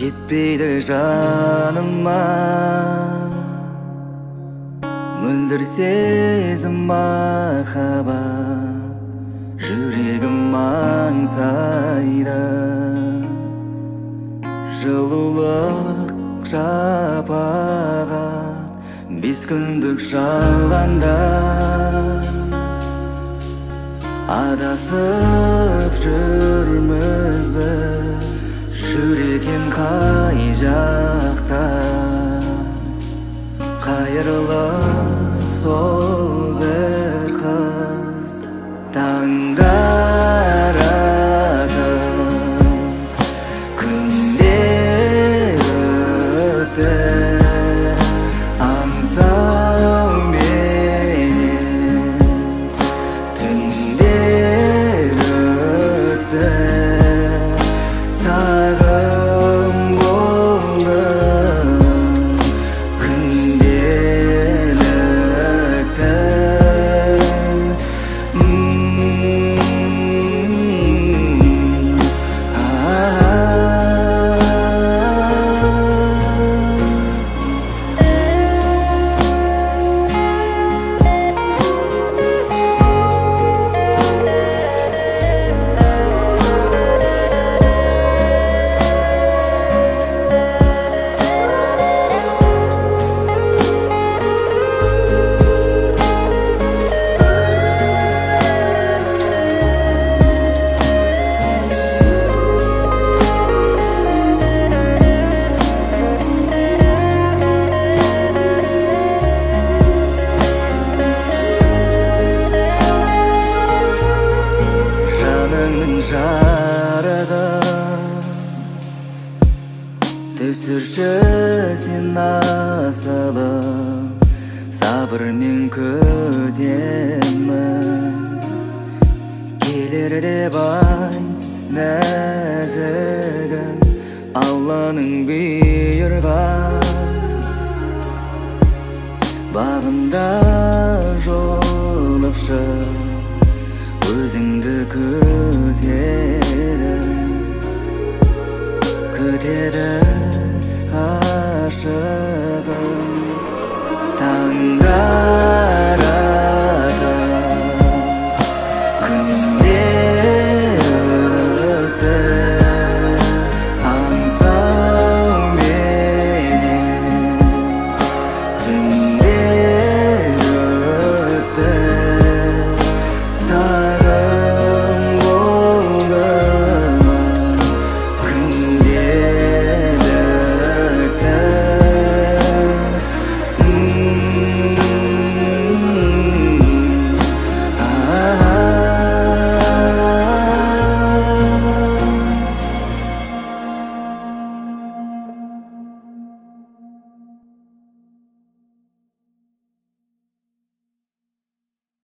жетпейді жаныма, мөлдір сезім махаббат, жүрегім аңсайды. Жылулық шапағат, бес күндік жалғанда, адасып жүрміз біз, жүрегім қай жақта. Қайырлы сол бір қыз таңдар атып, күндер өтті, аңсауменен түндер өтті. Сағым болдым күнделікті, жарығым, түсірші сен асылым, сабырмен күтемін. Келер деп ай нәзігім, Алланың бұйырған бағында жолықшы, өзіңді күтеді